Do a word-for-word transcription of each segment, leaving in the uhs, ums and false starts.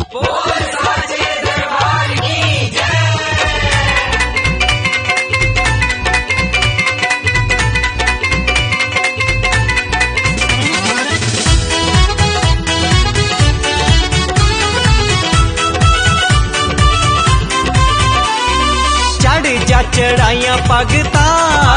बोल साचे दरबार की जय। चढ़ जा चढ़ाइया पगता,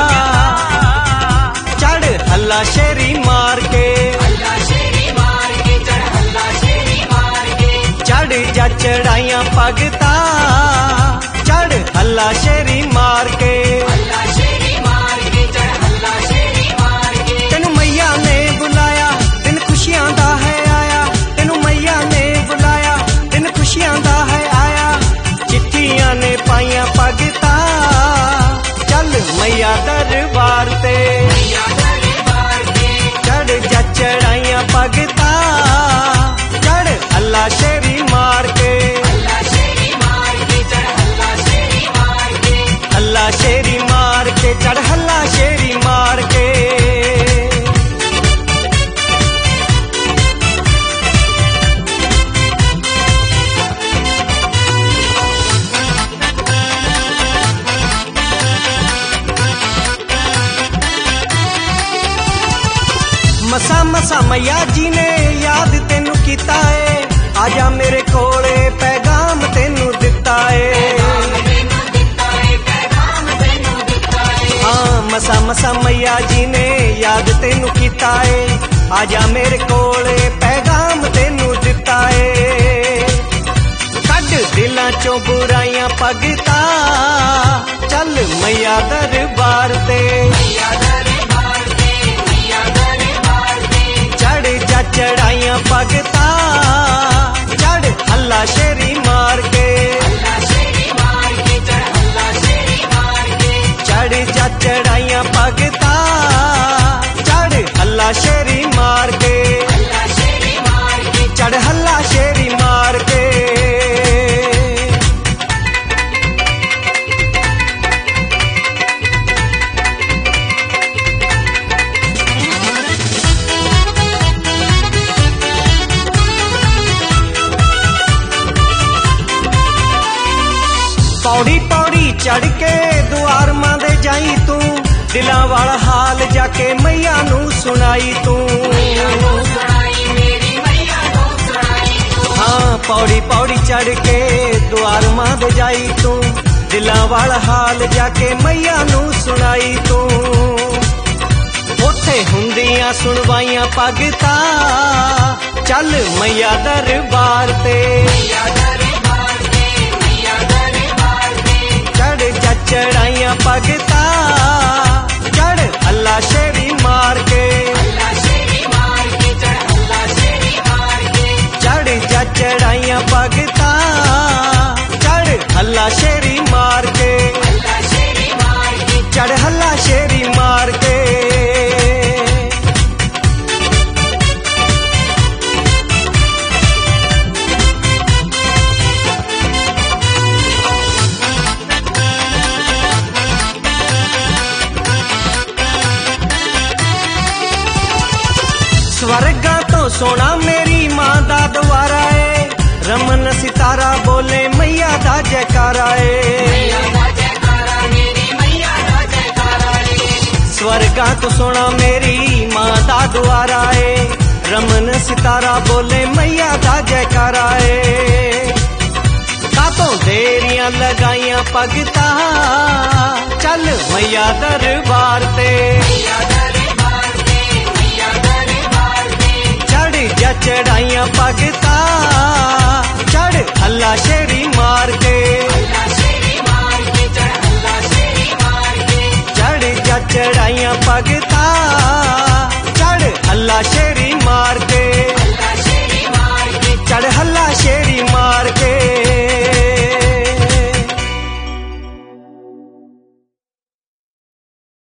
चढ़ हल्ला शेरी मार के, हल्ला शेरी मार के चढ़ हल्ला शेरी मार के। चढ़ जा चढ़ाइया पगता, चढ़ हल्ला शेरी मार के, हल्ला शेरी मार के चढ़ हल्ला शेरी मार के। तेनू मैया ने बुलाया दिन खुशियां दा है आया, तेनू मैया ने बुलाया दिन खुशियां दा है आया। चिट्ठियां ने पाइया पगता, चल मैया दरबार ते, मैया दरबार के। चढ़ जा चढ़ाइया पगता, चढ़ हल्ला शेरी मार के, हल्ला शेरी मार के चढ़ हल्ला शेरी मार के। हल्ला शेरी मार के, चढ़ हल्ला शेरी मार के। मसा मसा मैया जी ने याद तेनू कीता है, आजा मेरे कोले पैगाम तेनू दिता है। मैनू दिता है पैगाम मैनू दिता है। हाँ मसा मसा मैया जी ने याद तेनू कीता है, आजा मेरे कोले पैगाम तेनू दिता है। कड दिलां चों बुराइयां पगता, चल मैया दरबार ते, मैया दरबार के मैया दरबार के। चढ़ जा चढ़ाइया पगता, चढ़ हल्ला शेरी मार के, हल्ला शेरी मार के चढ़ हल्ला शेरी मार के। चढ़ जा चढ़ाइया पगता, चढ़ हल्ला शेरी मार के, हल्ला शेरी मार के। चढ़ हल्ला शेरी मार के। पौड़ी पौड़ी चढ़ के दुआर मां दे जाई तू, दिलां वाला हाल जाके मैया नू सुनाई तू। मैया नू सुनाई मेरी मैया नू सुनाई तू। हाँ पौड़ी पौड़ी चढ़ के दुआर मां दे जाई तू, दिलां वाला हाल जाके मैया नू सुनाई तू। उत्थे हुंदियां सुनवाइयां पगता, चल मैया दरबार ते, मैया दरबार के मैया दरबार के। चढ़ जा चढ़ाइया पगता, चढ़ हल्ला शेरी मार के, हल्ला शेरी मार के चढ़ हल्ला शेरी मार के। चढ़ जा चढ़ाइया पगता, चढ़ हल्ला शेरी मार के, हल्ला शेरी मार के। चढ़ हल्ला शेरी मार के। स्वर्गा तो सोना मेरी मां दा द्वारा है, रमन सितारा बोले मैया दा जयकारा मैया है। दा जयकारा मेरी मैया दा जयकारा रे। स्वर्गा तो सोना मेरी मां दा द्वारा है, रमन सितारा बोले मैया दा जयकारा है। कातों देरियां लगाइयां पगता, चल मैया दरबार ते, मैया दरबार के मैया दरबार के। चढ़ जा चढ़ाइयां पगता, चढ़ हल्ला शेरी मार के,